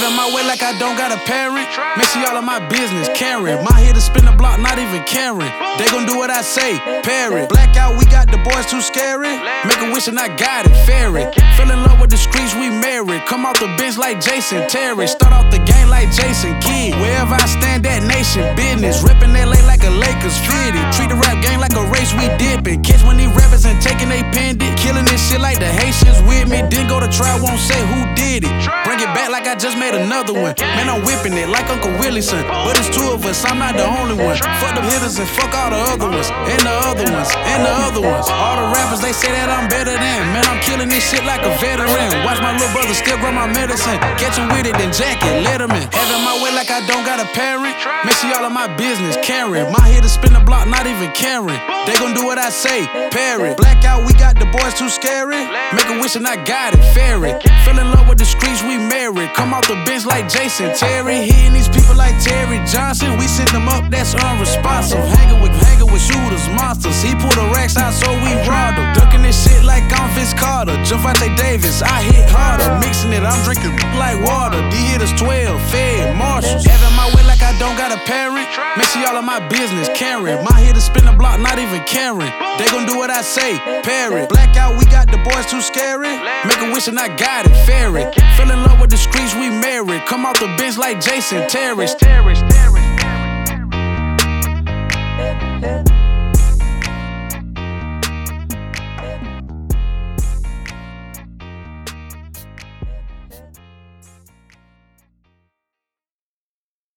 Having my way like I don't got a parent. Make sure y'all in my business, Karen. My here to spin the block, not even caring. They gon' do what I say, parry. Blackout, we got the boys too scary. Make a wish and I got it, fairy. Fell in love with the streets, we married. Come off the bench like Jason Terry. Start off the game like Jason Kidd. Wherever I stand, that nation business. Rippin' LA like a Lakers fitted. Treat the rap game like a race, we dippin'. Catch when these rappers and taking they pendant. Killing this shit like the Haitians with me. Didn't go to trial, won't say who did it. Bring it back like I just made another one. Man, I'm whipping it like Uncle Willie's son. But it's two of us, I'm not the only one. Fuck them hitters and fuck all the other ones. And the other ones, and the other ones. All the rappers, they say that I'm better than. Man, I'm killing this shit like a veteran. Watch my little brother still grow my medicine. Catch him with it, then jack it, let him in. Having my way like I don't got a parent. Make sure y'all in my business, Karen. My here to spin the block, not even caring. They gon' do what I say, parry. Blackout, we got the boys too scary. Make a wish and I got it, fairy. Fell in love with the streets, we married. Come off the bench like Jason Terry. Hitting these people like Terry Johnson. We send them up, that's unresponsive. Hanging with shooters, monsters. He pulled the racks out, so we robbed him. Ducking this shit like I'm Vince Carter. Javante Davis, I hit harder. Mixing it, I'm drinking like water. D hitters 12, Fed, Marshalls. Having my way like I don't got a parent. Make sure y'all in my business, Karen. My here to spin the block, not even caring. They gon' do what I say, parry. Blackout, we got the boys too scary. Make a wish and I got it, fairy. Fell in love with the streets, we married. Come off the bench like Jason Terry.